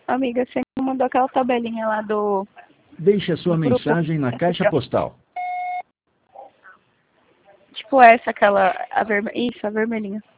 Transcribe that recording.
Amiga, você me mandou aquela tabelinha lá do Deixe a sua grupo. mensagem na caixa postal. Tipo essa, aquela, isso, a vermelhinha.